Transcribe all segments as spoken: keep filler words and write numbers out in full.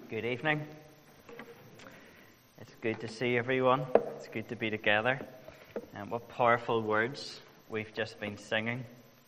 Good evening. It's good to see everyone. It's good to be together. And what powerful words we've just been singing.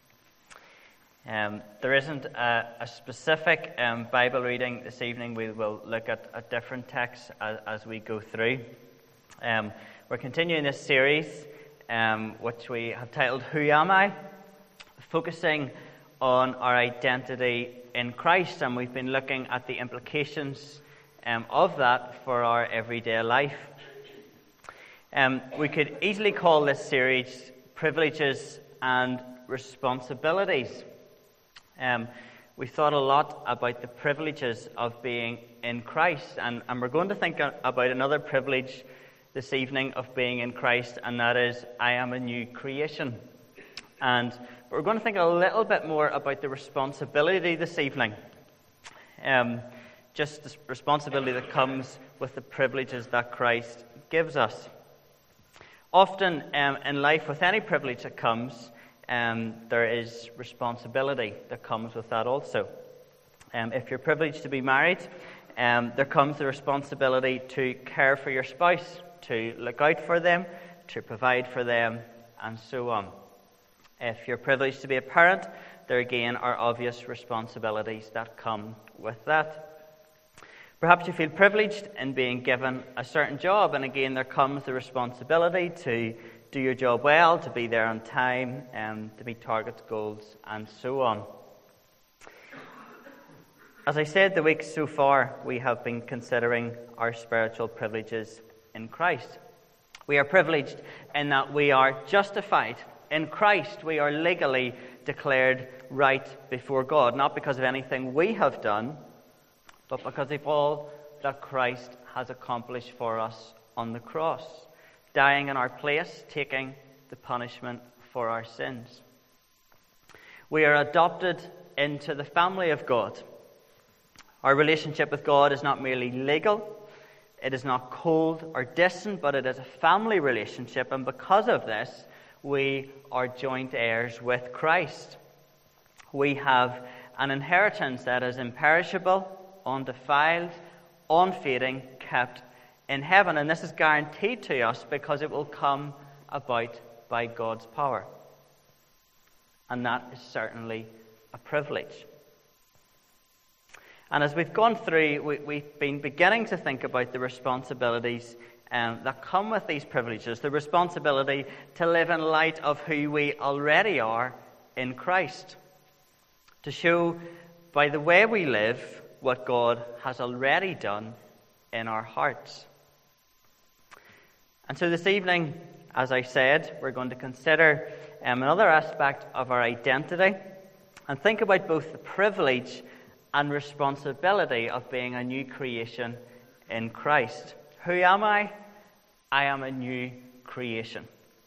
Um, there isn't a, a specific um, Bible reading this evening. We will look at, at different texts as, as we go through. Um, we're continuing this series, um, which we have titled, Who Am I? Focusing on our identity in Christ, and we've been looking at the implications um, of that for our everyday life. Um, we could easily call this series Privileges and Responsibilities. Um, we thought a lot about the privileges of being in Christ, and, and we're going to think about another privilege this evening of being in Christ, and that is, I am a new creation. And we're going to think a little bit more about the responsibility this evening. Um, just the responsibility that comes with the privileges that Christ gives us. Often um, in life, with any privilege that comes, um, there is responsibility that comes with that also. Um, if you're privileged to be married, um, there comes the responsibility to care for your spouse, to look out for them, to provide for them, and so on. If you're privileged to be a parent, there again are obvious responsibilities that come with that. Perhaps you feel privileged in being given a certain job, and again there comes the responsibility to do your job well, to be there on time, and to meet targets, goals, and so on. As I said, the week so far we have been considering our spiritual privileges in Christ. We are privileged in that we are justified. In Christ, we are legally declared right before God, not because of anything we have done, but because of all that Christ has accomplished for us on the cross, dying in our place, taking the punishment for our sins. We are adopted into the family of God. Our relationship with God is not merely legal, it is not cold or distant, but it is a family relationship, and because of this, we are joint heirs with Christ. We have an inheritance that is imperishable, undefiled, unfading, kept in heaven. And this is guaranteed to us because it will come about by God's power. And that is certainly a privilege. And as we've gone through, we, we've been beginning to think about the responsibilities Um, that come with these privileges, the responsibility to live in light of who we already are in Christ, to show by the way we live what God has already done in our hearts. And so this evening, as I said, we're going to consider um, another aspect of our identity and think about both the privilege and responsibility of being a new creation in Christ. Who am I? I am a new creation.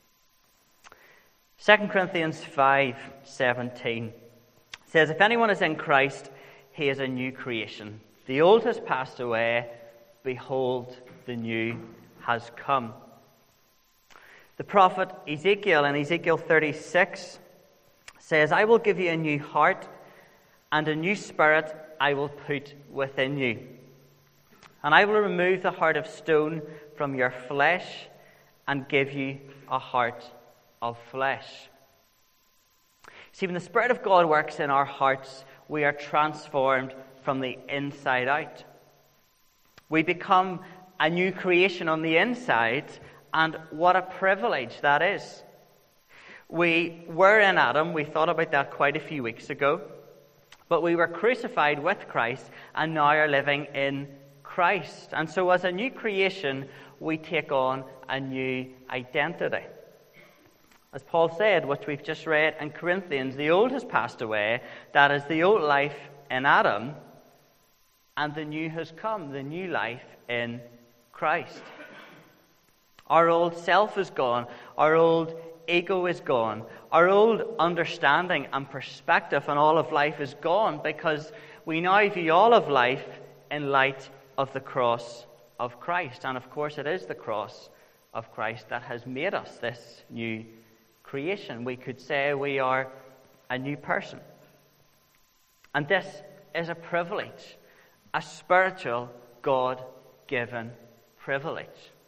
Second Corinthians five seventeen says, if anyone is in Christ, he is a new creation. The old has passed away, behold, the new has come. The prophet Ezekiel in Ezekiel thirty-six says, I will give you a new heart, and a new spirit I will put within you. And I will remove the heart of stone from your flesh and give you a heart of flesh. See, when the Spirit of God works in our hearts, we are transformed from the inside out. We become a new creation on the inside, and what a privilege that is. We were in Adam, we thought about that quite a few weeks ago, but we were crucified with Christ and now are living in Christ. And so as a new creation, we take on a new identity. As Paul said, which we've just read in Corinthians, the old has passed away, that is the old life in Adam, and the new has come, the new life in Christ. Our old self is gone, our old ego is gone, our old understanding and perspective on all of life is gone, because we now view all of life in light of the cross of Christ. And of course it is the cross of Christ that has made us this new creation. We could say we are a new person. And this is a privilege, a spiritual God-given privilege.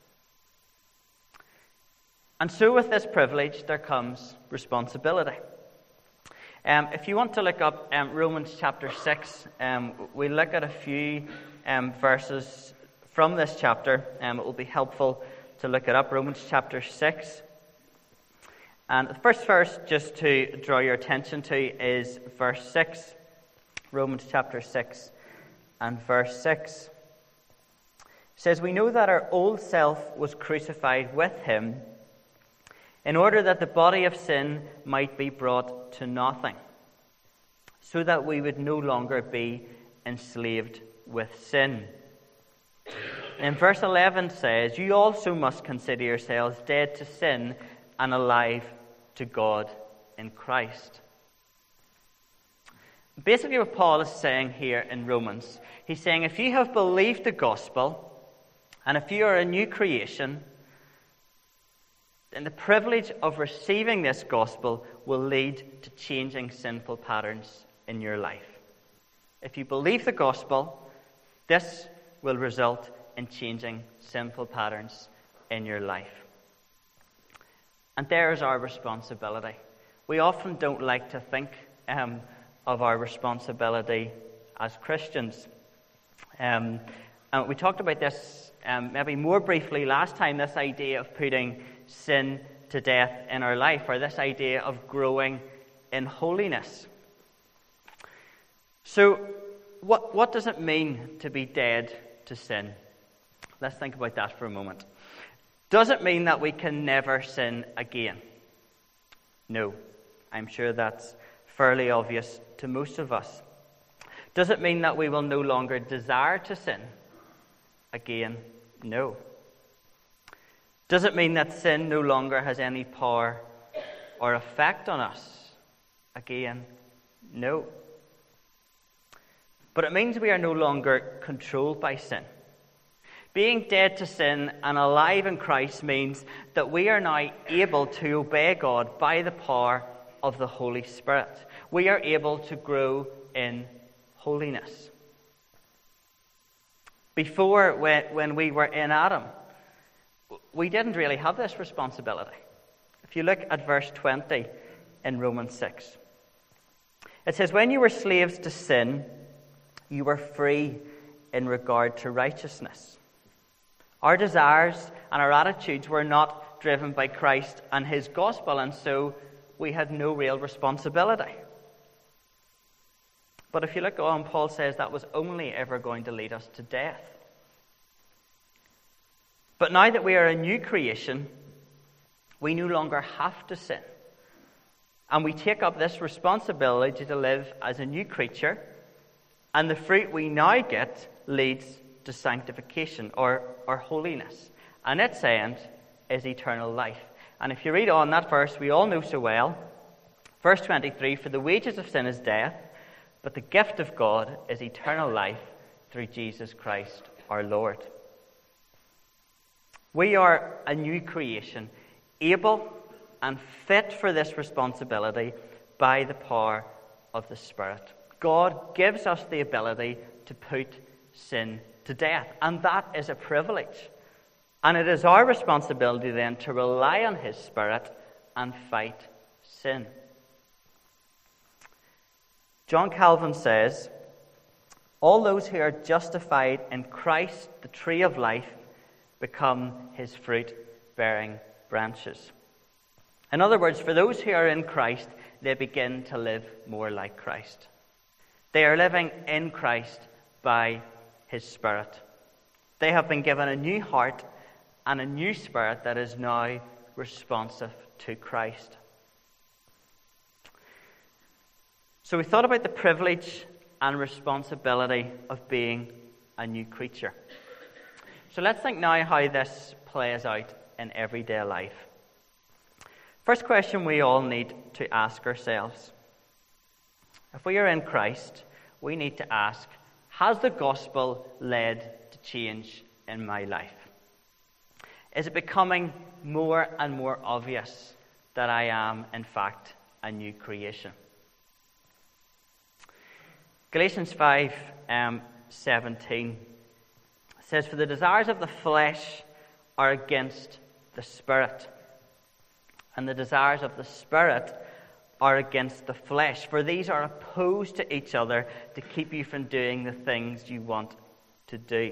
And so with this privilege, there comes responsibility. Um, if you want to look up um, Romans chapter six, um, we look at a few um, verses from this chapter. Um, it will be helpful to look it up. Romans chapter six. And the first verse, just to draw your attention to, is verse six. Romans chapter six and verse six. It says, "We know that our old self was crucified with him, in order that the body of sin might be brought to nothing, so that we would no longer be enslaved with sin." And verse eleven says, "You also must consider yourselves dead to sin and alive to God in Christ." Basically what Paul is saying here in Romans, he's saying if you have believed the gospel, and if you are a new creation, and the privilege of receiving this gospel will lead to changing sinful patterns in your life. If you believe the gospel, this will result in changing sinful patterns in your life. And there is our responsibility. We often don't like to think um, of our responsibility as Christians. Um, and we talked about this um, maybe more briefly last time, this idea of putting sin to death in our life, or this idea of growing in holiness. So, what, what does it mean to be dead to sin? Let's think about that for a moment. Does it mean that we can never sin again? No. I'm sure that's fairly obvious to most of us. Does it mean that we will no longer desire to sin again? No. Does it mean that sin no longer has any power or effect on us? Again, no. But it means we are no longer controlled by sin. Being dead to sin and alive in Christ means that we are now able to obey God by the power of the Holy Spirit. We are able to grow in holiness. Before, when, when we were in Adam, we didn't really have this responsibility. If you look at verse twenty in Romans six, it says, "When you were slaves to sin, you were free in regard to righteousness. Our desires and our attitudes were not driven by Christ and his gospel, and so we had no real responsibility." But if you look on, Paul says that was only ever going to lead us to death. But now that we are a new creation, we no longer have to sin. And we take up this responsibility to live as a new creature, and the fruit we now get leads to sanctification or, or holiness. And its end is eternal life. And if you read on that verse we all know so well, verse twenty-three, "For the wages of sin is death, but the gift of God is eternal life through Jesus Christ our Lord." We are a new creation, able and fit for this responsibility by the power of the Spirit. God gives us the ability to put sin to death, and that is a privilege. And it is our responsibility then to rely on his Spirit and fight sin. John Calvin says, "All those who are justified in Christ, the tree of life, become his fruit-bearing branches." In other words, for those who are in Christ, they begin to live more like Christ. They are living in Christ by his Spirit. They have been given a new heart and a new spirit that is now responsive to Christ. So we thought about the privilege and responsibility of being a new creature. So let's think now how this plays out in everyday life. First question we all need to ask ourselves. If we are in Christ, we need to ask, has the gospel led to change in my life? Is it becoming more and more obvious that I am, in fact, a new creation? Galatians five um, seventeen It says, "For the desires of the flesh are against the Spirit, and the desires of the Spirit are against the flesh. For these are opposed to each other to keep you from doing the things you want to do."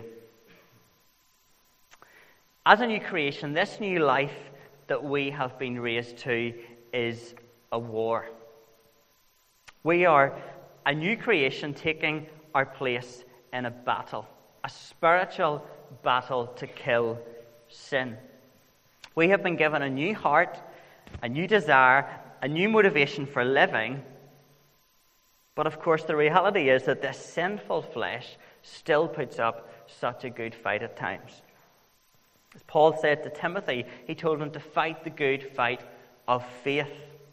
As a new creation, this new life that we have been raised to is a war. We are a new creation taking our place in a battle, a spiritual battle to kill sin. We have been given a new heart, a new desire, a new motivation for living. But of course, the reality is that this sinful flesh still puts up such a good fight at times. As Paul said to Timothy, he told him to fight the good fight of faith.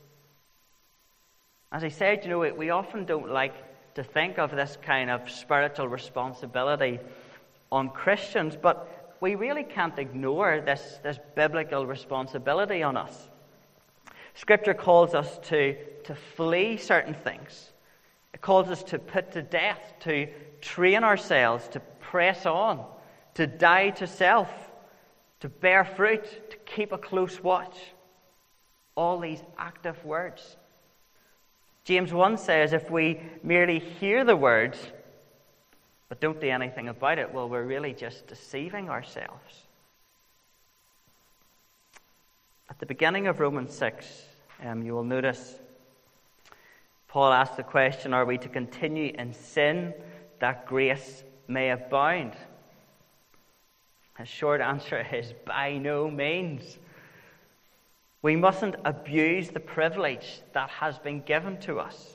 As he said, you know, we often don't like to think of this kind of spiritual responsibility on Christians, but we really can't ignore this, this biblical responsibility on us. Scripture calls us to, to flee certain things. It calls us to put to death, to train ourselves, to press on, to die to self, to bear fruit, to keep a close watch. All these active words. James one says, if we merely hear the words, but don't do anything about it, well, we're really just deceiving ourselves. At the beginning of Romans six, um, you will notice Paul asks the question, are we to continue in sin that grace may abound? His short answer is by no means. We mustn't abuse the privilege that has been given to us.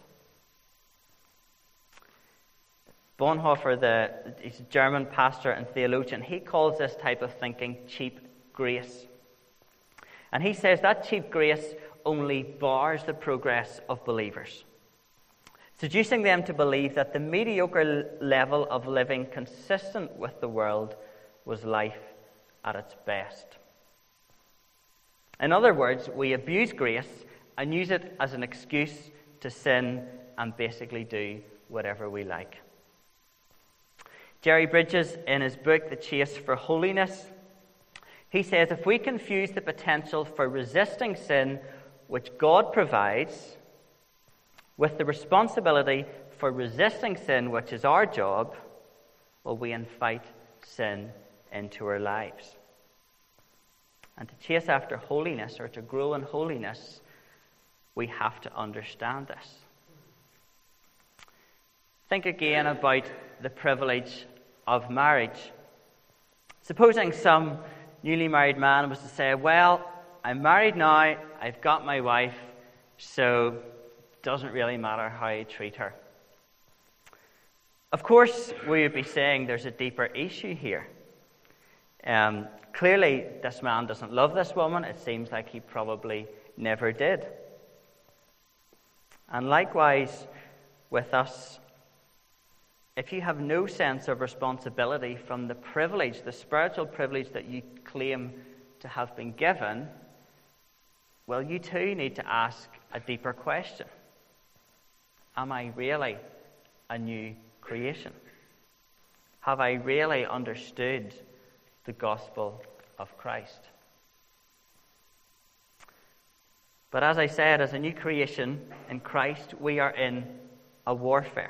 Bonhoeffer, the, he's a German pastor and theologian, he calls this type of thinking cheap grace. And he says that cheap grace only bars the progress of believers, seducing them to believe that the mediocre level of living consistent with the world was life at its best. In other words, we abuse grace and use it as an excuse to sin and basically do whatever we like. Jerry Bridges, in his book, The Chase for Holiness, he says, if we confuse the potential for resisting sin, which God provides, with the responsibility for resisting sin, which is our job, well, we invite sin into our lives. And to chase after holiness, or to grow in holiness, we have to understand this. Think again about the privilege of marriage. Supposing some newly married man was to say, well, I'm married now, I've got my wife, so it doesn't really matter how I treat her. Of course, we would be saying there's a deeper issue here. Um, clearly, this man doesn't love this woman. It seems like he probably never did. And likewise, with us, if you have no sense of responsibility from the privilege, the spiritual privilege that you claim to have been given, well, you too need to ask a deeper question. Am I really a new creation? Have I really understood the gospel of Christ? But as I said, as a new creation in Christ, we are in a warfare.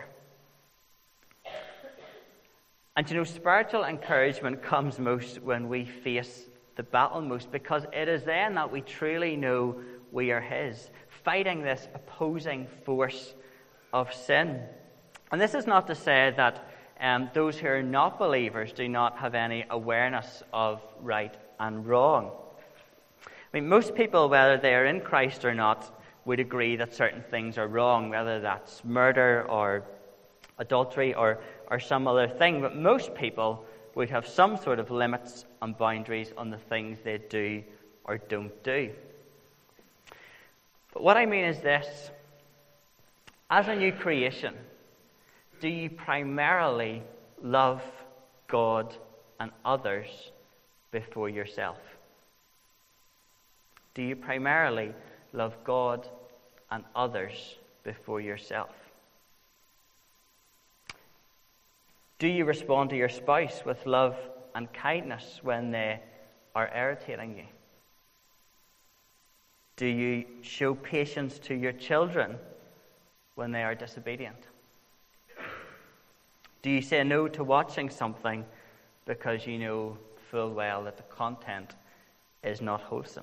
And you know, spiritual encouragement comes most when we face the battle most, because it is then that we truly know we are His, fighting this opposing force of sin. And this is not to say that um, those who are not believers do not have any awareness of right and wrong. I mean, most people, whether they are in Christ or not, would agree that certain things are wrong, whether that's murder or adultery or, or some other thing. But most people would have some sort of limits and boundaries on the things they do or don't do. But what I mean is this. As a new creation, do you primarily love God and others before yourself? Do you primarily love God and others before yourself? Do you respond to your spouse with love and kindness when they are irritating you? Do you show patience to your children when they are disobedient? Do you say no to watching something because you know full well that the content is not wholesome?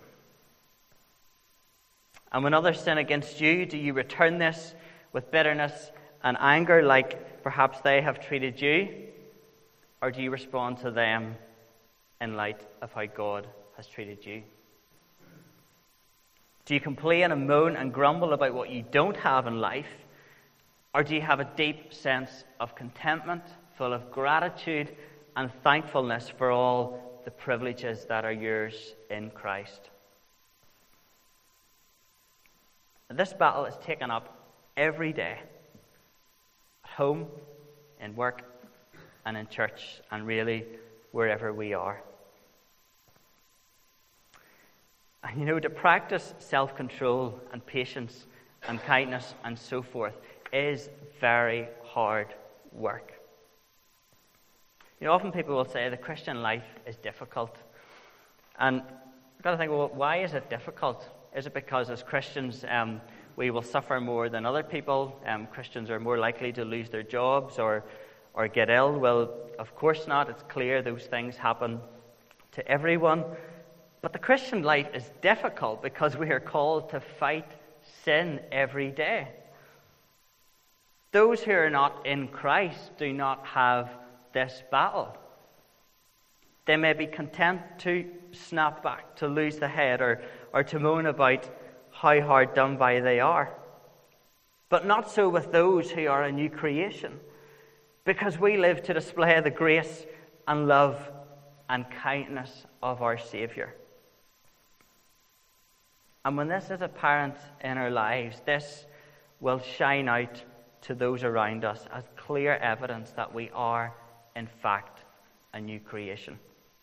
And when others sin against you, do you return this with bitterness and anger like perhaps they have treated you? Or do you respond to them in light of how God has treated you? Do you complain and moan and grumble about what you don't have in life? Or do you have a deep sense of contentment, full of gratitude and thankfulness for all the privileges that are yours in Christ? This battle is taken up every day, at home, in work, and in church, and really wherever we are. And you know, to practice self-control and patience and kindness and so forth is very hard work. You know, often people will say the Christian life is difficult. And you've got to think, well, why is it difficult? Is it because as Christians um, we will suffer more than other people? Um, Christians are more likely to lose their jobs or, or get ill? Well, of course not. It's clear those things happen to everyone. But the Christian life is difficult because we are called to fight sin every day. Those who are not in Christ do not have this battle. They may be content to snap back, to lose the head, or, or to moan about how hard done by they are. But not so with those who are a new creation, because we live to display the grace and love and kindness of our Saviour. And when this is apparent in our lives, this will shine out to those around us as clear evidence that we are, in fact, a new creation.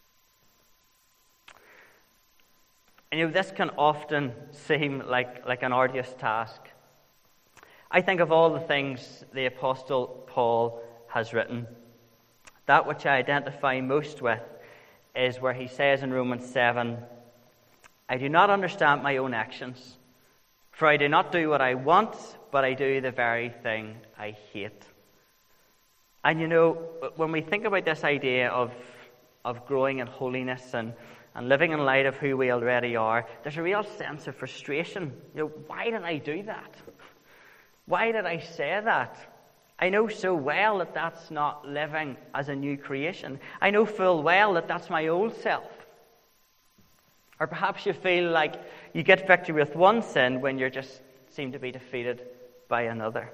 And you know, this can often seem like, like an arduous task. I think of all the things the Apostle Paul has written, that which I identify most with is where he says in Romans seven, I do not understand my own actions, for I do not do what I want, but I do the very thing I hate. And you know, when we think about this idea of, of growing in holiness and, and living in light of who we already are, there's a real sense of frustration. You know, why did I do that? Why did I say that? I know so well that that's not living as a new creation. I know full well that that's my old self. Or perhaps you feel like you get victory with one sin when you just seem to be defeated by another.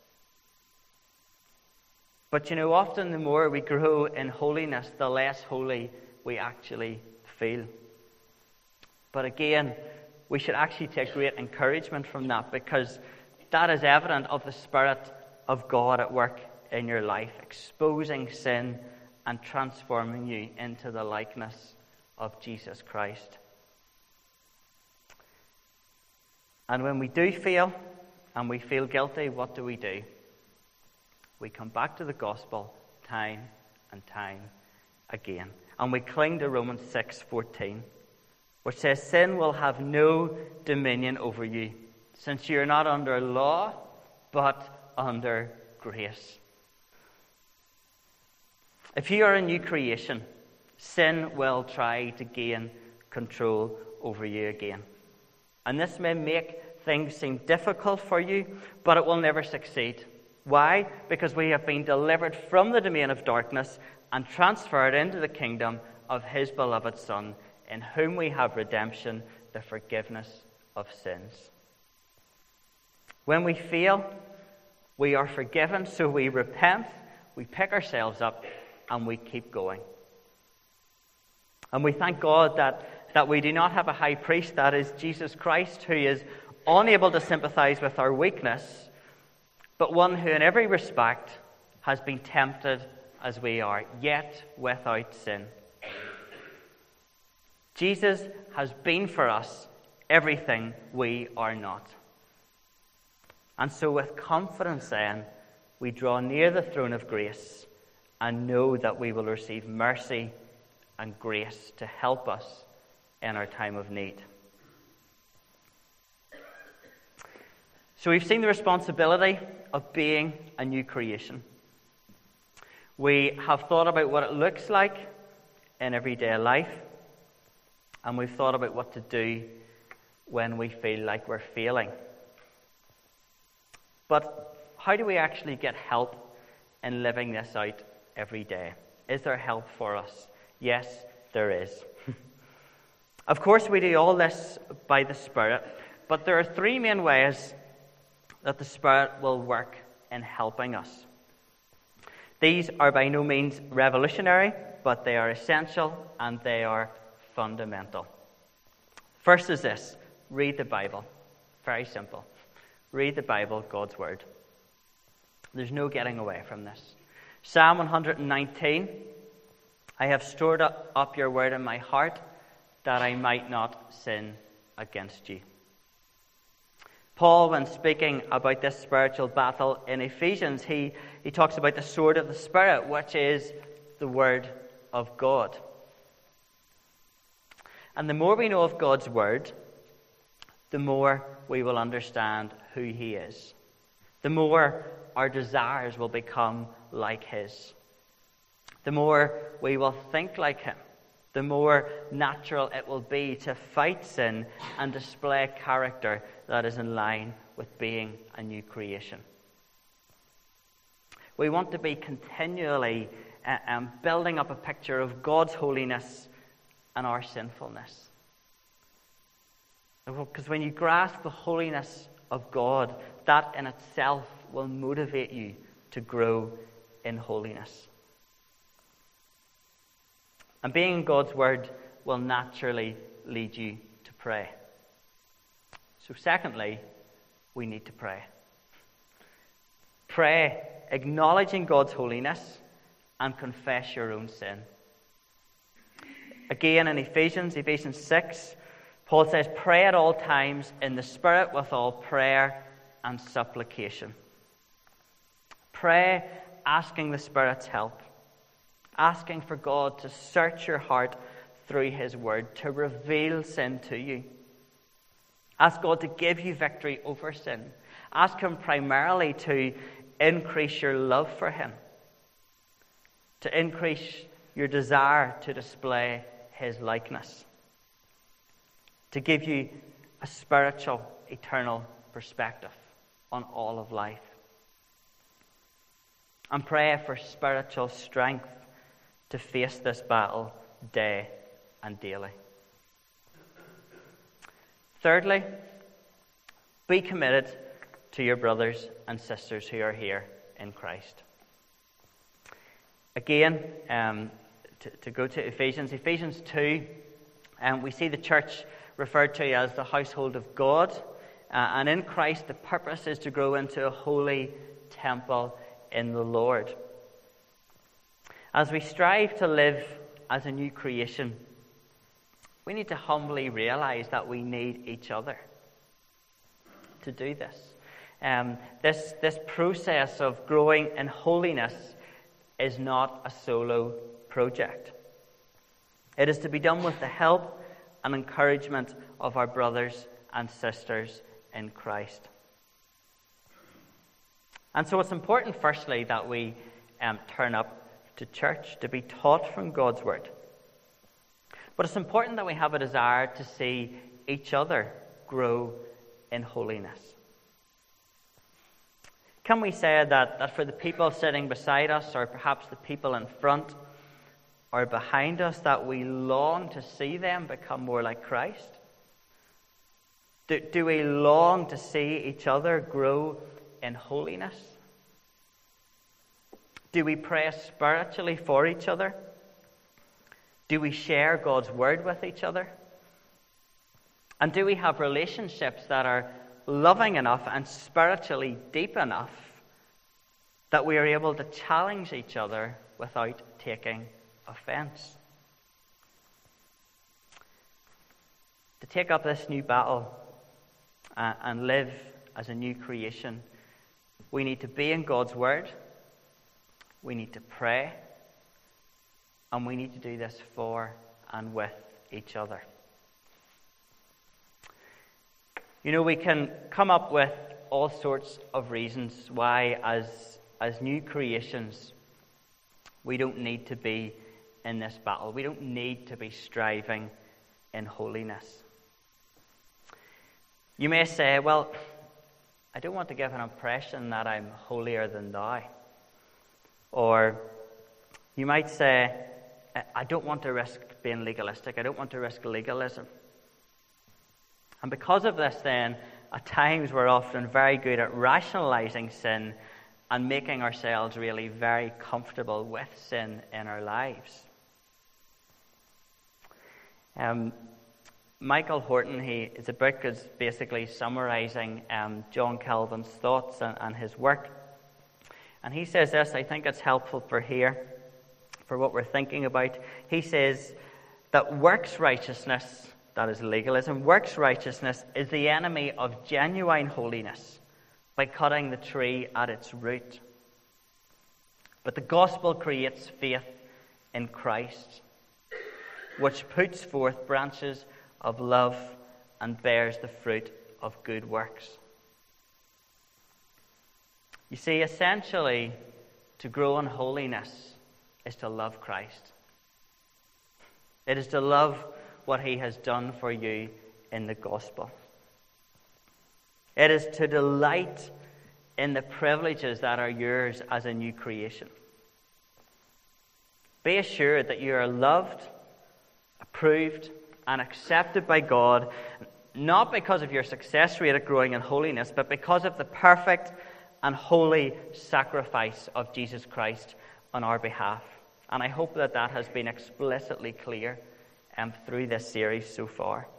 But you know, often the more we grow in holiness, the less holy we actually feel. But again, we should actually take great encouragement from that, because that is evident of the Spirit of God at work in your life, exposing sin and transforming you into the likeness of Jesus Christ. And when we do fail, and we feel guilty, what do we do? We come back to the gospel time and time again. And we cling to Romans six fourteen, which says, sin will have no dominion over you, since you are not under law, but under grace. If you are a new creation, sin will try to gain control over you again. And this may make things seem difficult for you, but it will never succeed. Why? Because we have been delivered from the domain of darkness and transferred into the kingdom of his beloved Son, in whom we have redemption, the forgiveness of sins. When we fail, we are forgiven, so we repent, we pick ourselves up, and we keep going. And we thank God that, that we do not have a high priest, that is Jesus Christ, who is unable to sympathize with our weakness, but one who in every respect has been tempted as we are, yet without sin. Jesus has been for us everything we are not. And so with confidence then, we draw near the throne of grace and know that we will receive mercy and grace to help us in our time of need. So we've seen the responsibility of being a new creation. We have thought about what it looks like in everyday life, and we've thought about what to do when we feel like we're failing. But how do we actually get help in living this out every day? Is there help for us? Yes, there is. Of course, we do all this by the Spirit, but there are three main ways that the Spirit will work in helping us. These are by no means revolutionary, but they are essential and they are fundamental. First is this: read the Bible. Very simple. Read the Bible, God's Word. There's no getting away from this. Psalm one nineteen, I have stored up your word in my heart that I might not sin against you. Paul, when speaking about this spiritual battle in Ephesians, he, he talks about the sword of the Spirit, which is the Word of God. And the more we know of God's Word, the more we will understand who He is. The more our desires will become like His. The more we will think like Him. The more natural it will be to fight sin and display character that is in line with being a new creation. We want to be continually uh, um, building up a picture of God's holiness and our sinfulness. Because when you grasp the holiness of God, that in itself will motivate you to grow in holiness. And being in God's Word will naturally lead you to pray. So secondly, we need to pray. Pray, acknowledging God's holiness, and confess your own sin. Again in Ephesians, Ephesians six, Paul says, pray at all times in the Spirit with all prayer and supplication. Pray asking the Spirit's help. Asking for God to search your heart through His Word, to reveal sin to you. Ask God to give you victory over sin. Ask Him primarily to increase your love for Him, to increase your desire to display His likeness, to give you a spiritual, eternal perspective on all of life. And pray for spiritual strength to face this battle day and daily. Thirdly, be committed to your brothers and sisters who are here in Christ. Again, um, to, to go to Ephesians, Ephesians two, um, we see the church referred to as the household of God. Uh, and in Christ, the purpose is to grow into a holy temple in the Lord. As we strive to live as a new creation, we need to humbly realize that we need each other to do this. Um, this, this process of growing in holiness is not a solo project. It is to be done with the help and encouragement of our brothers and sisters in Christ. And so it's important, firstly, that we um, turn up to church to be taught from God's Word. But it's important that we have a desire to see each other grow in holiness. Can we say that, that for the people sitting beside us, or perhaps the people in front or behind us, that we long to see them become more like Christ? Do, do we long to see each other grow in holiness? Do we pray spiritually for each other? Do we share God's Word with each other? And do we have relationships that are loving enough and spiritually deep enough that we are able to challenge each other without taking offense? To take up this new battle uh, and live as a new creation, we need to be in God's Word. We need to pray. And we need to do this for and with each other. You know, we can come up with all sorts of reasons why, as, as new creations, we don't need to be in this battle. We don't need to be striving in holiness. You may say, well, I don't want to give an impression that I'm holier than thou. Or you might say, I don't want to risk being legalistic. I don't want to risk legalism. And because of this, then, at times we're often very good at rationalizing sin and making ourselves really very comfortable with sin in our lives. Um, Michael Horton, he, his book is basically summarizing um, John Calvin's thoughts and, and his work. And he says this, I think it's helpful for here, for what we're thinking about. He says that works righteousness, that is legalism, works righteousness is the enemy of genuine holiness by cutting the tree at its root. But the gospel creates faith in Christ, which puts forth branches of love and bears the fruit of good works. You see, essentially, to grow in holiness is to love Christ. It is to love what he has done for you in the gospel. It is to delight in the privileges that are yours as a new creation. Be assured that you are loved, approved, and accepted by God, not because of your success rate at growing in holiness, but because of the perfect and holy sacrifice of Jesus Christ on our behalf. And I hope that that has been explicitly clear um, through this series so far.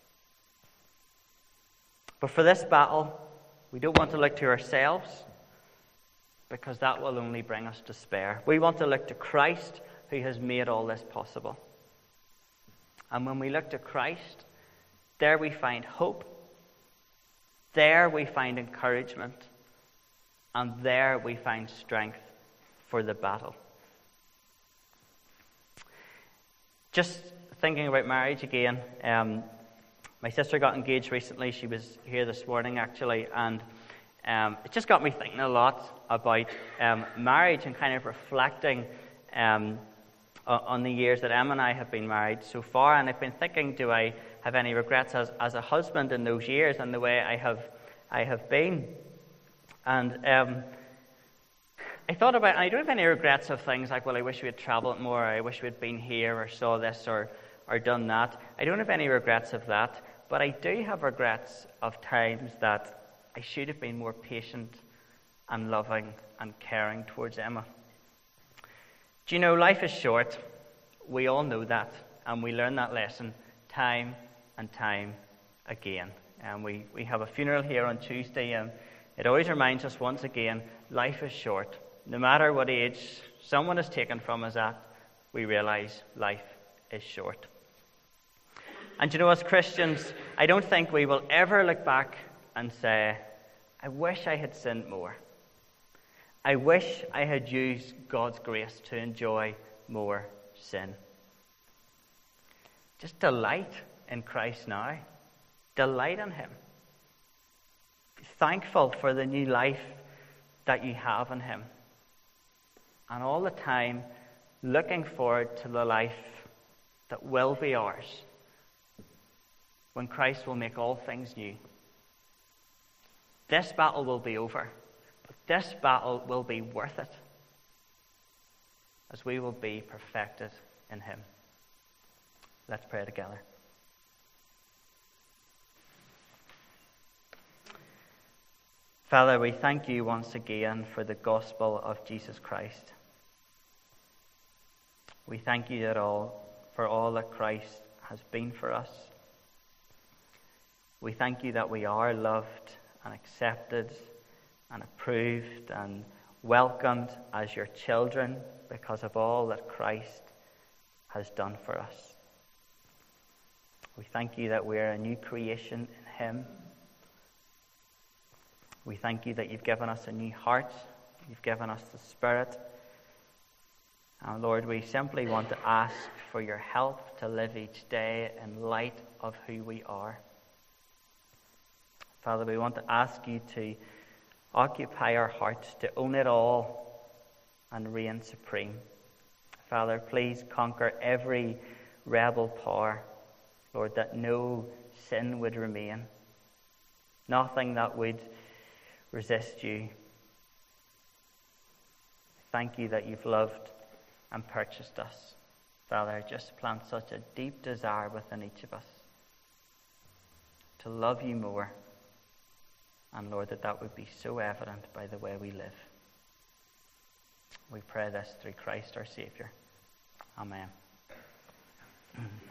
But for this battle, we don't want to look to ourselves, because that will only bring us despair. We want to look to Christ, who has made all this possible. And when we look to Christ, there we find hope, there we find encouragement, and there we find strength for the battle. Just thinking about marriage again, um, my sister got engaged recently. She was here this morning, actually, and um, it just got me thinking a lot about um, marriage and kind of reflecting um, on the years that Emma and I have been married so far. And I've been thinking, do I have any regrets as, as a husband in those years and the way I have I have been? And um, I thought about, and I don't have any regrets of things like, well, I wish we had travelled more, or I wish we had been here, or saw this, or, or done that. I don't have any regrets of that, but I do have regrets of times that I should have been more patient and loving and caring towards Emma. Do you know, life is short. We all know that, and we learn that lesson time and time again. And we, we have a funeral here on Tuesday, and it always reminds us once again, life is short. No matter what age someone is taken from us at, we realize life is short. And you know, as Christians, I don't think we will ever look back and say, I wish I had sinned more. I wish I had used God's grace to enjoy more sin. Just delight in Christ now. Delight in him. Be thankful for the new life that you have in him. And all the time, looking forward to the life that will be ours when Christ will make all things new. This battle will be over. But this battle will be worth it, as we will be perfected in him. Let's pray together. Father, we thank you once again for the gospel of Jesus Christ. We thank you that all, for all that Christ has been for us. We thank you that we are loved and accepted and approved and welcomed as your children because of all that Christ has done for us. We thank you that we're a new creation in him. We thank you that you've given us a new heart, you've given us the Spirit, And Lord, we simply want to ask for your help to live each day in light of who we are. Father, we want to ask you to occupy our hearts, to own it all and reign supreme. Father, please conquer every rebel power, Lord, that no sin would remain, nothing that would resist you. Thank you that you've loved and purchased us. Father, just plant such a deep desire within each of us to love you more. And Lord, that that would be so evident by the way we live. We pray this through Christ our Savior. Amen.